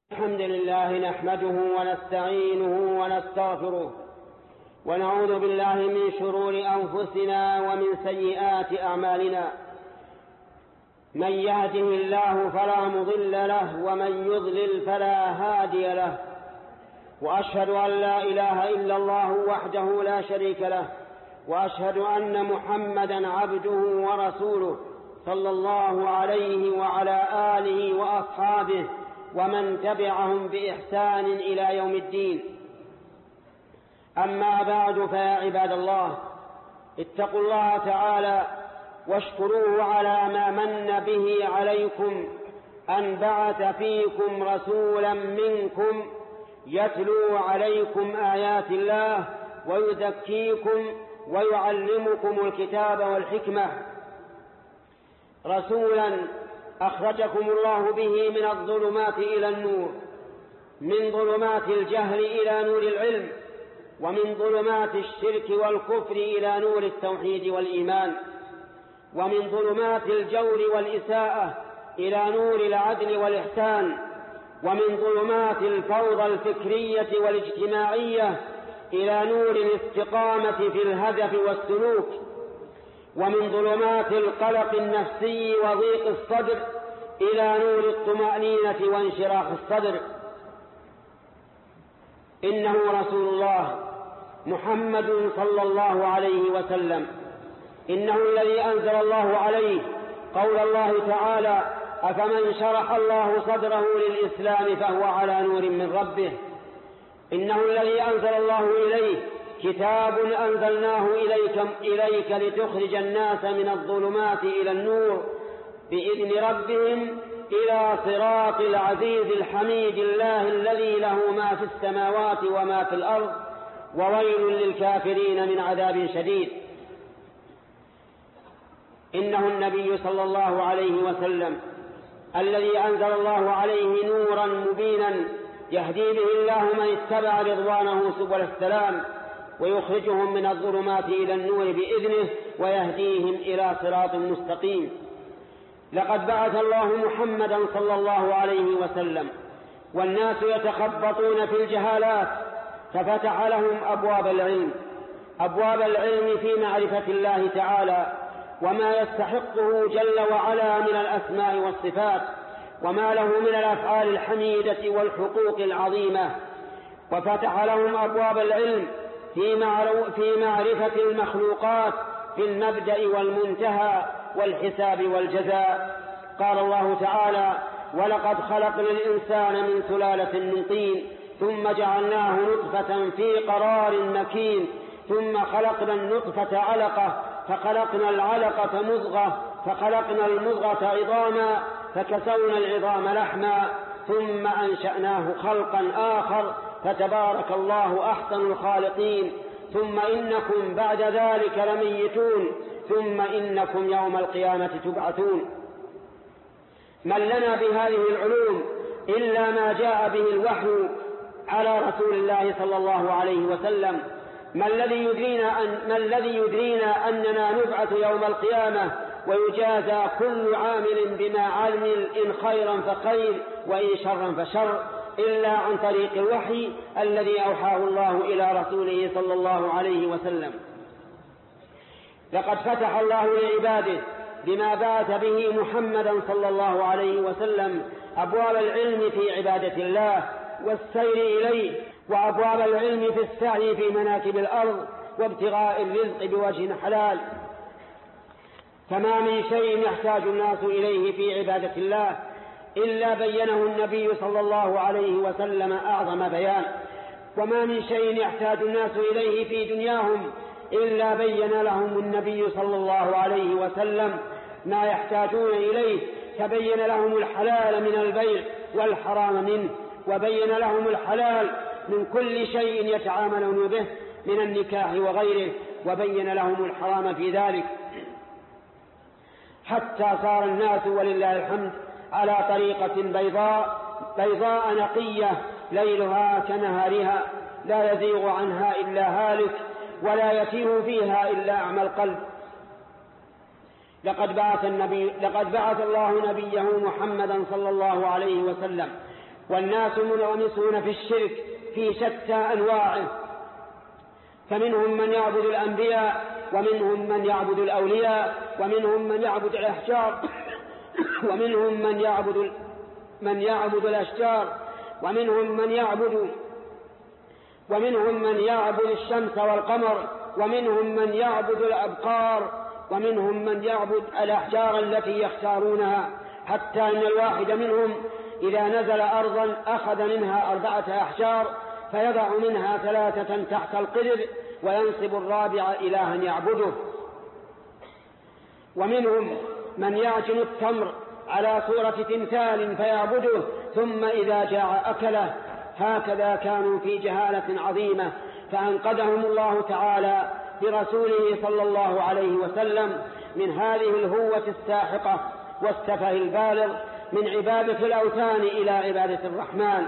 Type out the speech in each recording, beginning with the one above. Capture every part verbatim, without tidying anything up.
الحمد لله نحمده ونستعينه ونستغفره ونعوذ بالله من شرور أنفسنا ومن سيئات أعمالنا. من يهده الله فلا مضل له ومن يضلل فلا هادي له، وأشهد أن لا إله إلا الله وحده لا شريك له، وأشهد أن محمدا عبده ورسوله صلى الله عليه وعلى آله وأصحابه ومن تبعهم بإحسان إلى يوم الدين. أما بعد، فيا عباد الله، اتقوا الله تعالى واشكروه على ما من به عليكم أن بعث فيكم رسولا منكم يتلو عليكم آيات الله ويزكيكم ويعلمكم الكتاب والحكمة، رسولا أخرجكم الله به من الظلمات إلى النور، من ظلمات الجهل إلى نور العلم، ومن ظلمات الشرك والكفر إلى نور التوحيد والإيمان، ومن ظلمات الجور والإساءة إلى نور العدل والإحسان، ومن ظلمات الفوضى الفكرية والاجتماعية إلى نور الاستقامة في الهدف والسلوك، ومن ظلمات القلق النفسي وضيق الصدر إلى نور الطمأنينة وانشراح الصدر. إنه رسول الله محمد صلى الله عليه وسلم، إنه الذي أنزل الله عليه قول الله تعالى: أفمن شرح الله صدره للإسلام فهو على نور من ربه. إنه الذي أنزل الله إليه كتاب أنزلناه إليك, إليك لتخرج الناس من الظلمات إلى النور بإذن ربهم إلى صراط العزيز الحميد، الله الذي له ما في السماوات وما في الأرض، وويل للكافرين من عذاب شديد. إنه النبي صلى الله عليه وسلم الذي أنزل الله عليه نورا مبينا يهدي به الله من اتبع رضوانه سبل السلام، ويخرجهم من الظلمات إلى النور بإذنه ويهديهم إلى صراط مستقيم. لقد بعث الله محمدا صلى الله عليه وسلم والناس يتخبطون في الجهالات، ففتح لهم أبواب العلم، أبواب العلم في معرفة الله تعالى وما يستحقه جل وعلا من الأسماء والصفات، وما له من الأفعال الحميدة والحقوق العظيمة، وفتح لهم أبواب العلم في معرفة المخلوقات في المبدأ والمنتهى والحساب والجزاء. قال الله تعالى: ولقد خلقنا الإنسان من سلالة من طين ثم جعلناه نطفة في قرار مكين ثم خلقنا النطفة علقة فخلقنا العلقة مضغة فخلقنا المضغة عظاما فكسونا العظام لحما ثم أنشأناه خلقا آخر فتبارك الله أحسن الخالقين. ثم إنكم بعد ذلك لميتون ثم إنكم يوم القيامة تبعثون. من لنا بهذه العلوم إلا ما جاء به الوحي على رسول الله صلى الله عليه وسلم. ما الذي يدرينا, أن ما الذي يدرينا أننا نبعث يوم القيامة ويجازى كل عامل بما عمل، إن خيرا فخير وإن شرا فشر، إلا عن طريق الوحي الذي أوحاه الله إلى رسوله صلى الله عليه وسلم. لقد فتح الله لعباده بما بعث به محمدا صلى الله عليه وسلم أبواب العلم في عبادة الله والسير إليه، وأبواب العلم في السعي في مناكب الأرض وابتغاء الرزق بوجه حلال. فما من شيء يحتاج الناس إليه في عبادة الله إلا بينه النبي صلى الله عليه وسلم أعظم بيان، وما من شيء يحتاج الناس إليه في دنياهم إلا بين لهم النبي صلى الله عليه وسلم ما يحتاجون إليه، فبين لهم الحلال من البيع والحرام منه، وبين لهم الحلال من كل شيء يتعاملون به من النكاح وغيره، وبين لهم الحرام في ذلك، حتى صار الناس ولله الحمد على طريقة بيضاء بيضاء نقية ليلها كنهارها، لا يزيغ عنها إلا هالك ولا يتيه فيها إلا أعمى القلب. لقد بعث النبي لقد بعث الله نبيه محمدا صلى الله عليه وسلم والناس منغمسون في الشرك في شتى أنواعه، فمنهم من يعبد الأنبياء، ومنهم من يعبد الأولياء، ومنهم من يعبد الأحجار، ومنهم من يعبد من يعبد الأشجار، ومنهم من يعبد ومنهم من يعبد الشمس والقمر، ومنهم من يعبد الأبقار، ومنهم من يعبد الأحجار التي يختارونها، حتى إن الواحد منهم إذا نزل أرضا أخذ منها أربعة أحجار فيضع منها ثلاثة تحت القدر وينصب الرابع إلها يعبده. ومنهم من يعجن التمر على صورة تمثال فيعبده ثم إذا جاع أكله. هكذا كانوا في جهالة عظيمة، فأنقذهم الله تعالى برسوله صلى الله عليه وسلم من هذه الهوة الساحقة والسفه البالغ من عبادة الأوثان إلى عبادة الرحمن،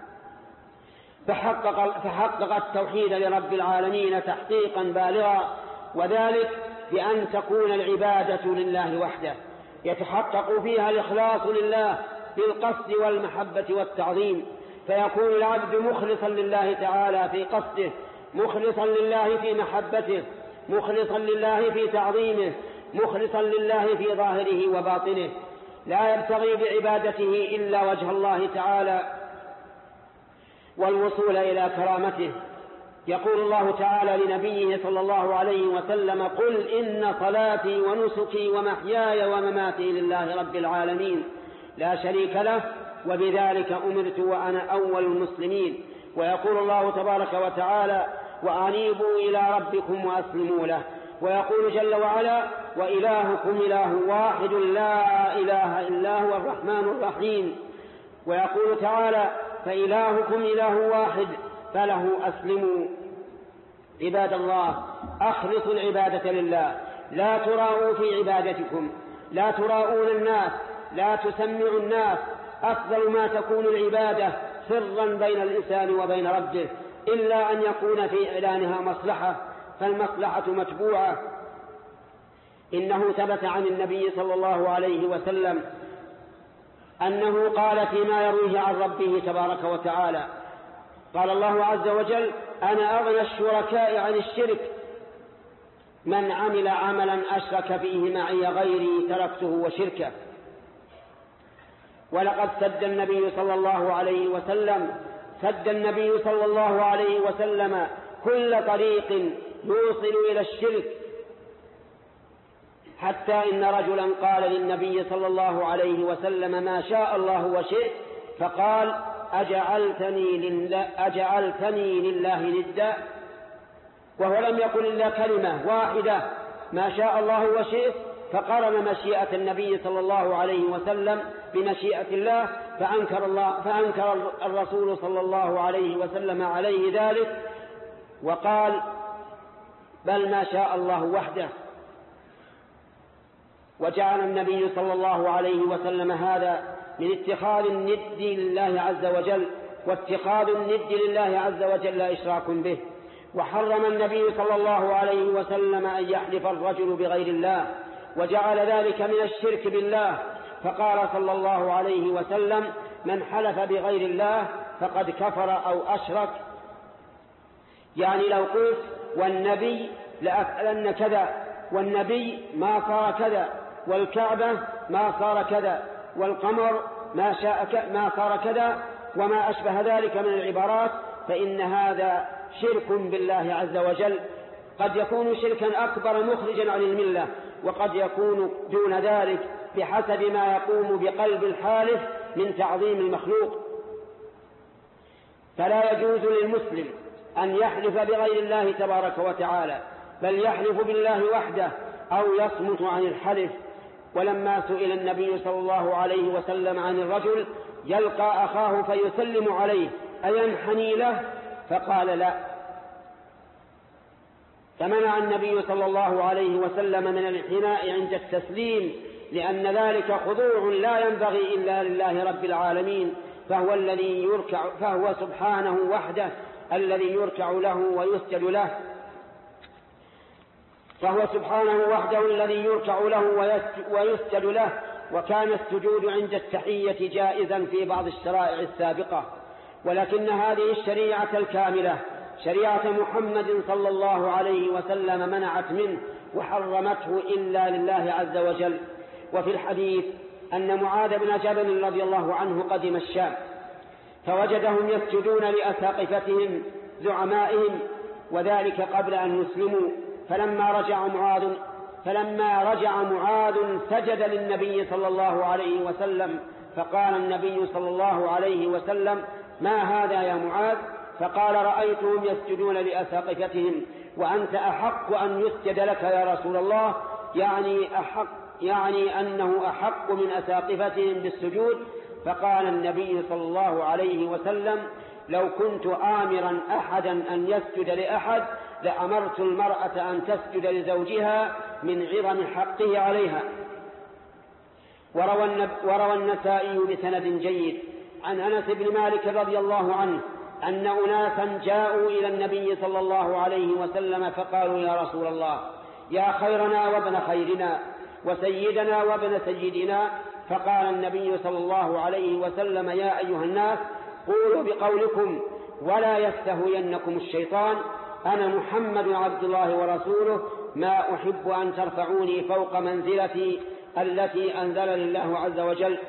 فحقق, فحقق التوحيد لرب العالمين تحقيقا بالغا، وذلك بأن تكون العبادة لله وحده، يتحقق فيها الإخلاص لله بالقصد والمحبة والتعظيم، فيكون العبد مخلصا لله تعالى في قصده، مخلصا لله في محبته، مخلصا لله في تعظيمه، مخلصا لله في ظاهره وباطنه، لا يبتغي بعبادته إلا وجه الله تعالى والوصول إلى كرامته. يقول الله تعالى لنبيه صلى الله عليه وسلم: قل إن صلاتي ونسكي ومحياي ومماتي لله رب العالمين لا شريك له وبذلك أمرت وأنا أول المسلمين. ويقول الله تبارك وتعالى: وأنيبوا إلى ربكم وأسلموا له. ويقول جل وعلا: وإلهكم إله واحد لا إله إلا هو الرحمن الرحيم. ويقول تعالى: فإلهكم إله واحد فله أسلموا. عباد الله، أخلصوا العبادة لله، لا تراءوا في عبادتكم، لا تراءون الناس، لا تسمعوا الناس. أفضل ما تكون العبادة سرا بين الإنسان وبين ربه، إلا أن يكون في إعلانها مصلحة، فالمصلحة متبوعة. إنه ثبت عن النبي صلى الله عليه وسلم أنه قال فيما يرويه عن ربه تبارك وتعالى: قال الله عز وجل: أنا أغنى الشركاء عن الشرك، من عمل عملا أشرك فيه معي غيري تركته وشركه. ولقد سد النبي صلى الله عليه وسلم سد النبي صلى الله عليه وسلم كل طريق يوصل إلى الشرك، حتى إن رجلا قال للنبي صلى الله عليه وسلم: ما شاء الله وشئت، فقال: أجعلتني لله, أجعلتني لله ندا. وهو لم يقل إلا كلمة واحدة: ما شاء الله وشئت، فقرن مشيئة النبي صلى الله عليه وسلم بمشيئة الله، فأنكر, الله فأنكر الرسول صلى الله عليه وسلم عليه ذلك وقال: بل ما شاء الله وحده. وجعل النبي صلى الله عليه وسلم هذا من اتخاذ الند لله عز وجل، واتخاذ الند لله عز وجل إشراك به. وحرم النبي صلى الله عليه وسلم أن يحلف الرجل بغير الله، وجعل ذلك من الشرك بالله، فقال صلى الله عليه وسلم: من حلف بغير الله فقد كفر أو أشرك. يعني لو قلت والنبي لأفعلن كذا، والنبي ما صار كذا، والكعبة ما صار كذا، والقمر ما شاء ما صار كذا، وما أشبه ذلك من العبارات، فإن هذا شرك بالله عز وجل. قد يكون شركا أكبر مخرجا عن الملة، وقد يكون دون ذلك بحسب ما يقوم بقلب الحالف من تعظيم المخلوق. فلا يجوز للمسلم أن يحلف بغير الله تبارك وتعالى، بل يحلف بالله وحده أو يصمت عن الحلف. ولما سئل النبي صلى الله عليه وسلم عن الرجل يلقى أخاه فيسلم عليه أينحني له؟ فقال: لا. فمنع النبي صلى الله عليه وسلم من الانحناء عند التسليم، لأن ذلك خضوع لا ينبغي إلا لله رب العالمين، فهو الذي يركع فهو سبحانه وحده الذي يركع له ويسجد له فهو سبحانه وحده الذي يركع له ويسجد له، وكان السجود عند التحية جائزا في بعض الشرائع السابقة، ولكن هذه الشريعة الكاملة شريعة محمد صلى الله عليه وسلم منعت منه وحرمته إلا لله عز وجل. وفي الحديث أن معاذ بن جبل رضي الله عنه قدم الشام فوجدهم يسجدون لأساقفتهم زعمائهم، وذلك قبل أن يسلموا، فلما رجع معاذ فلما رجع معاذ سجد للنبي صلى الله عليه وسلم، فقال النبي صلى الله عليه وسلم: ما هذا يا معاذ؟ فقال: رأيتهم يسجدون لأساقفتهم وأنت أحق أن يسجد لك يا رسول الله، يعني أحق يعني أنه أحق من أساقفتهم بالسجود. فقال النبي صلى الله عليه وسلم: لو كنت آمرا أحدا أن يسجد لأحد لأمرت المرأة أن تسجد لزوجها من عظم حقه عليها. وروى النسائي بسند جيد عن أنس بن مالك رضي الله عنه أن أناسا جاءوا إلى النبي صلى الله عليه وسلم فقالوا: يا رسول الله، يا خيرنا وابن خيرنا وسيدنا وابن سيدنا. فقال النبي صلى الله عليه وسلم: يا أيها الناس، قولوا بقولكم ولا يستهوينكم الشيطان، أنا محمد عبد الله ورسوله، ما أحب أن ترفعوني فوق منزلتي التي أنزل الله عز وجل.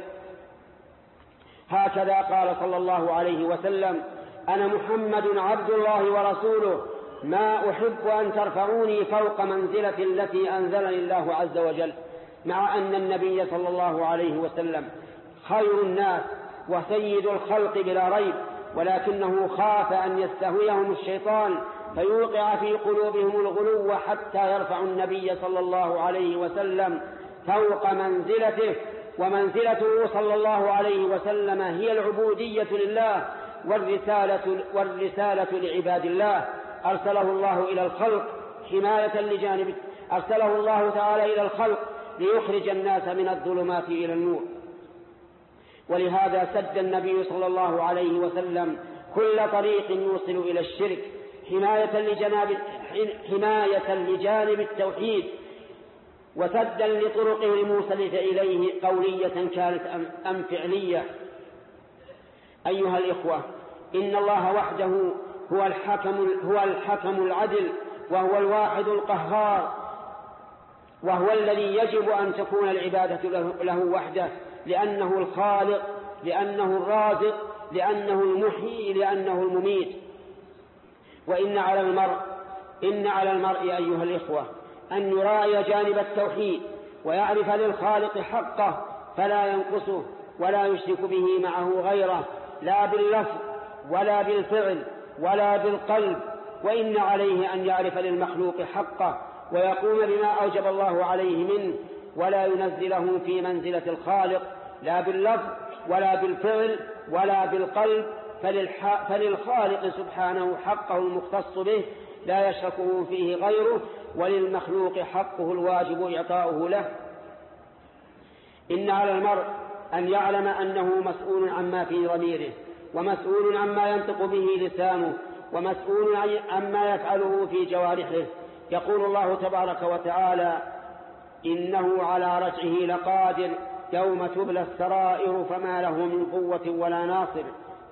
هكذا قال صلى الله عليه وسلم: أنا محمد عبد الله ورسوله، ما أحب أن ترفعوني فوق منزلتي التي أنزلني الله عز وجل. مع أن النبي صلى الله عليه وسلم خير الناس وسيد الخلق بلا ريب، ولكنه خاف أن يستهويهم الشيطان فيوقع في قلوبهم الغلو حتى يرفع النبي صلى الله عليه وسلم فوق منزلته. ومنزلته صلى الله عليه وسلم هي العبودية لله والرسالة, والرسالة لعباد الله. أرسله الله إلى الخلق حماية لجانب أرسله الله تعالى إلى الخلق ليخرج الناس من الظلمات إلى النور. ولهذا سد النبي صلى الله عليه وسلم كل طريق يوصل إلى الشرك حماية لجانب, حماية لجانب التوحيد، وسدا لطرقه الموصلة إليه قولية كانت أم فعلية. أيها الإخوة، إن الله وحده هو الحكم, هو الحكم العدل، وهو الواحد القهار، وهو الذي يجب أن تكون العبادة له وحده، لأنه الخالق، لأنه الرازق، لأنه المحيي، لأنه المميت. وإن على المرء إن على المرء أيها الإخوة أن يراعي جانب التوحيد ويعرف للخالق حقه، فلا ينقصه ولا يشرك به معه غيره، لا باللفظ ولا بالفعل ولا بالقلب. وإن عليه أن يعرف للمخلوق حقه ويقوم بما أوجب الله عليه منه، ولا ينزله في منزلة الخالق لا باللفظ ولا بالفعل ولا بالقلب، فللخالق سبحانه حقه المختص به لا يشركه فيه غيره، وللمخلوق حقه الواجب إعطاؤه له. إن على المرء أن يعلم أنه مسؤول عما في ضميره، ومسؤول عما ينطق به لسانه، ومسؤول عما يفعله في جوارحه. يقول الله تبارك وتعالى: إنه على رجعه لقادر يوم تبلى السرائر فما له من قوة ولا ناصر.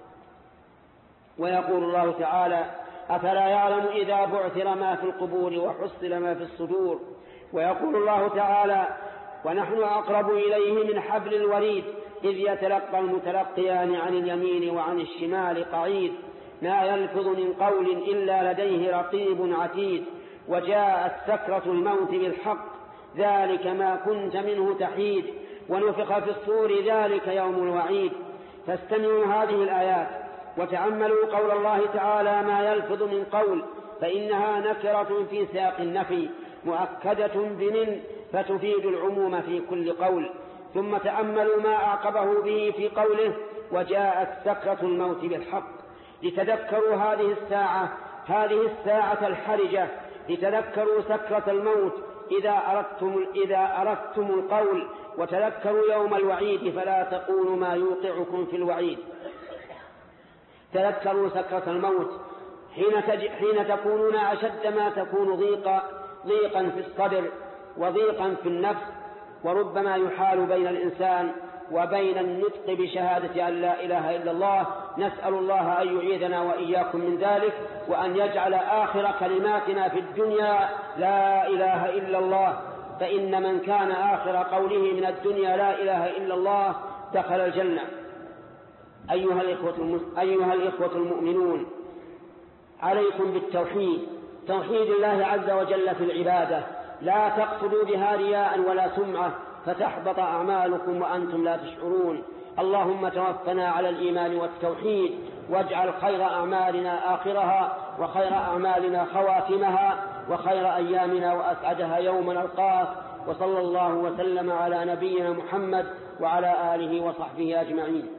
ويقول الله تعالى: أفلا يعلم إذا بعثر ما في القبور وحصل ما في الصدور. ويقول الله تعالى: ونحن أقرب إليه من حبل الوريد إذ يتلقى المتلقيان عن اليمين وعن الشمال قعيد، ما يلفظ من قول إلا لديه رقيب عتيد. وجاءت سكرة الموت بالحق ذلك ما كنت منه تحيد، ونفخ في الصور ذلك يوم الوعيد. فاستمعوا هذه الآيات وتأملوا قول الله تعالى: ما يلفظ من قول، فإنها نكرة في سياق النفي مؤكدة بمن فتفيد العموم في كل قول. ثم تأملوا ما أعقبه به في قوله: وجاءت سكرة الموت بالحق، لتذكروا هذه الساعة هذه الساعة الحرجة، لتذكروا سكرة الموت إذا أردتم, إذا أردتم القول، وتذكروا يوم الوعيد فلا تقولوا ما يوقعكم في الوعيد. تذكروا سكرة الموت حين, تج... حين تكونون أشد ما تكون ضيقا ضيقا في الصدر وضيقا في النفس، وربما يحال بين الإنسان وبين النطق بشهادة أن لا إله إلا الله. نسأل الله أن يعيذنا وإياكم من ذلك، وأن يجعل آخر كلماتنا في الدنيا لا إله إلا الله، فإن من كان آخر قوله من الدنيا لا إله إلا الله دخل الجنة. أيها الإخوة, أيها الإخوة المؤمنون، عليكم بالتوحيد، توحيد الله عز وجل في العبادة، لا تقصدوا بها رياء ولا سمعة فتحبط أعمالكم وأنتم لا تشعرون. اللهم توفنا على الإيمان والتوحيد، واجعل خير أعمالنا آخرها، وخير أعمالنا خواتمها، وخير أيامنا وأسعدها يوم نلقاك. وصلى الله وسلم على نبينا محمد وعلى آله وصحبه أجمعين.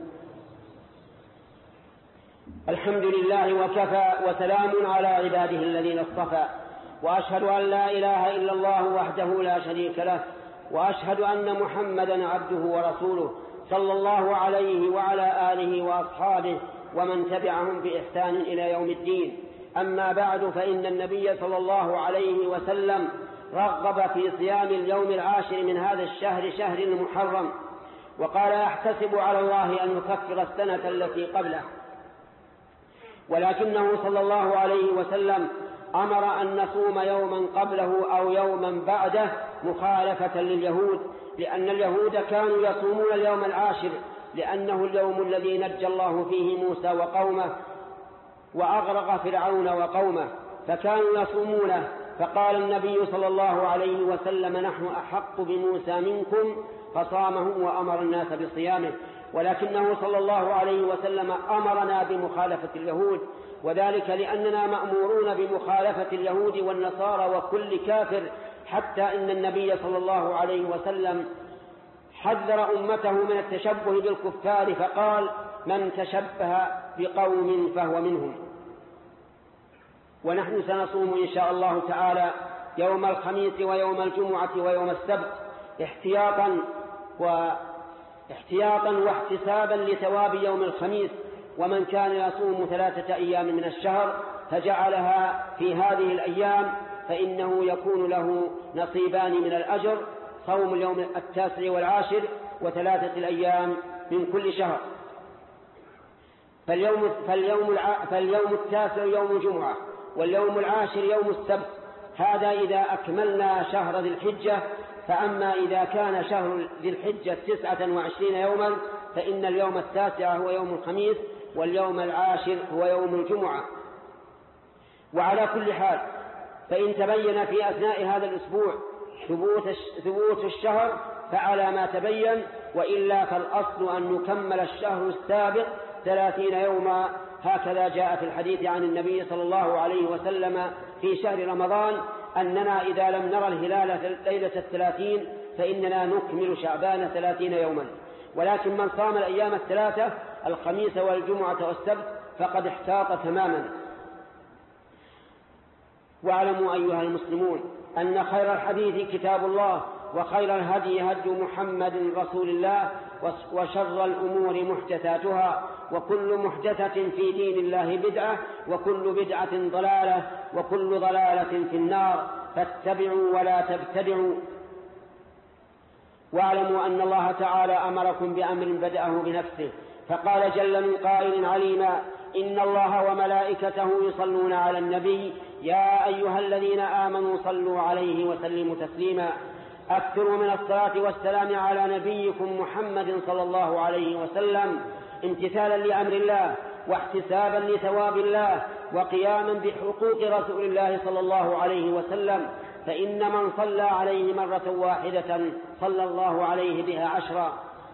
الحمد لله وكفى، وسلام على عباده الذين اصطفى، وأشهد أن لا إله إلا الله وحده لا شريك له، وأشهد أن محمدا عبده ورسوله صلى الله عليه وعلى آله وأصحابه ومن تبعهم بإحسان إلى يوم الدين. أما بعد، فإن النبي صلى الله عليه وسلم رغب في صيام اليوم العاشر من هذا الشهر، شهر المحرم، وقال: أحتسب على الله أن يكفر السنة التي قبله. ولكنه صلى الله عليه وسلم أمر أن نصوم يوما قبله أو يوما بعده مخالفة لليهود، لأن اليهود كانوا يصومون اليوم العاشر، لأنه اليوم الذي نجى الله فيه موسى وقومه وأغرق فرعون وقومه، فكانوا يصومونه. فقال النبي صلى الله عليه وسلم: نحن أحق بموسى منكم، فصامه وأمر الناس بصيامه. ولكنه صلى الله عليه وسلم أمرنا بمخالفة اليهود، وذلك لأننا مأمورون بمخالفة اليهود والنصارى وكل كافر، حتى إن النبي صلى الله عليه وسلم حذر أمته من التشبه بالكفار، فقال: من تشبه بقوم فهو منهم. ونحن سنصوم إن شاء الله تعالى يوم الخميس ويوم الجمعة ويوم السبت احتياطا و احتياطا واحتسابا لثواب يوم الخميس. ومن كان يصوم ثلاثة أيام من الشهر فجعلها في هذه الأيام فإنه يكون له نصيبان من الأجر، صوم اليوم التاسع والعاشر وثلاثة الأيام من كل شهر. فاليوم, فاليوم, الع... فاليوم التاسع يوم الجمعة، واليوم العاشر يوم السبت، هذا إذا أكملنا شهر ذي الحجة. فأما إذا كان شهر ذي الحجة تسعة وعشرين يوما فإن اليوم التاسع هو يوم الخميس، واليوم العاشر هو يوم الجمعة. وعلى كل حال، فإن تبين في أثناء هذا الأسبوع ثبوت الشهر فعلى ما تبين، وإلا فالأصل أن نكمل الشهر السابق ثلاثين يوما، هكذا جاء في الحديث عن النبي صلى الله عليه وسلم في شهر رمضان أننا إذا لم نرى الهلال ليلة الثلاثين فإننا نكمل شعبان ثلاثين يوما. ولكن من صام الأيام الثلاثة الخميس والجمعة والسبت فقد احتاط تماما. واعلموا أيها المسلمون أن خير الحديث كتاب الله، وخير الهدي هدي محمد رسول الله، وشر الأمور محدثاتها، وكل محدثة في دين الله بدعة، وكل بدعة ضلالة، وكل ضلالة في النار، فاتبعوا ولا تبتدعوا. واعلموا أن الله تعالى أمركم بأمر بدأه بنفسه، فقال جل من قائل عليما: إن الله وملائكته يصلون على النبي يا أيها الذين آمنوا صلوا عليه وسلموا تسليما. أكثروا من الصلاة والسلام على نبيكم محمد صلى الله عليه وسلم، امتثالا لأمر الله واحتسابا لثواب الله وقياما بحقوق رسول الله صلى الله عليه وسلم، فإن من صلى عليه مرة واحدة صلى الله عليه بها عشرا.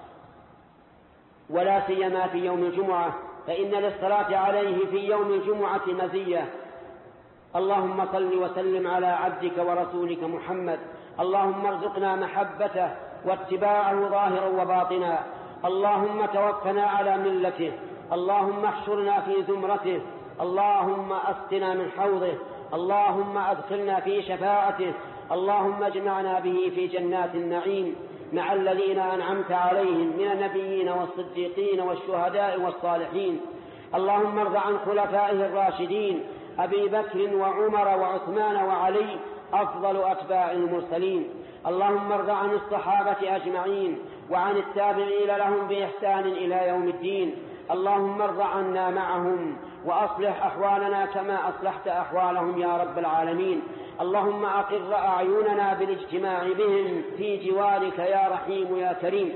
ولا سيما في يوم الجمعة، فإن للصلاة عليه في يوم الجمعة مزية. اللهم صل وسلم على عبدك ورسولك محمد، اللهم ارزقنا محبته واتباعه ظاهرا وباطنا، اللهم توفنا على ملته، اللهم احشرنا في زمرته، اللهم اسقنا من حوضه، اللهم ادخلنا في شفاعته، اللهم اجمعنا به في جنات النعيم مع الذين أنعمت عليهم من النبيين والصديقين والشهداء والصالحين. اللهم ارض عن خلفائه الراشدين أبي بكر وعمر وعثمان وعلي أفضل أتباع المرسلين. اللهم ارض عن الصحابة أجمعين وعن التابعين لهم بإحسان إلى يوم الدين. اللهم ارض عنا معهم وأصلح أحوالنا كما أصلحت أحوالهم يا رب العالمين. اللهم أقر أعيننا بالاجتماع بهم في جوارك يا رحيم يا كريم.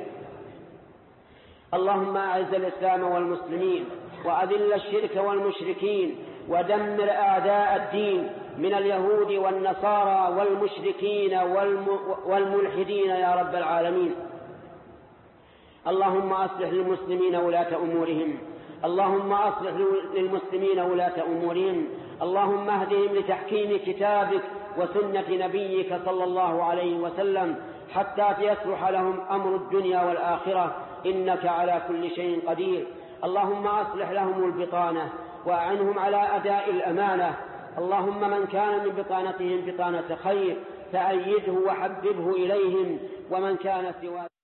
اللهم أعز الإسلام والمسلمين وأذل الشرك والمشركين ودمر أعداء الدين من اليهود والنصارى والمشركين والملحدين يا رب العالمين. اللهم أصلح للمسلمين ولاة أمورهم اللهم أصلح للمسلمين ولاة أمورهم اللهم اهدهم لتحكيم كتابك وسنة نبيك صلى الله عليه وسلم حتى يصلح لهم أمر الدنيا والآخرة إنك على كل شيء قدير. اللهم أصلح لهم البطانة وأعنهم على أداء الأمانة. اللهم من كان من بطانتهم بطانة خير فأيده وحببه إليهم، ومن كان سواه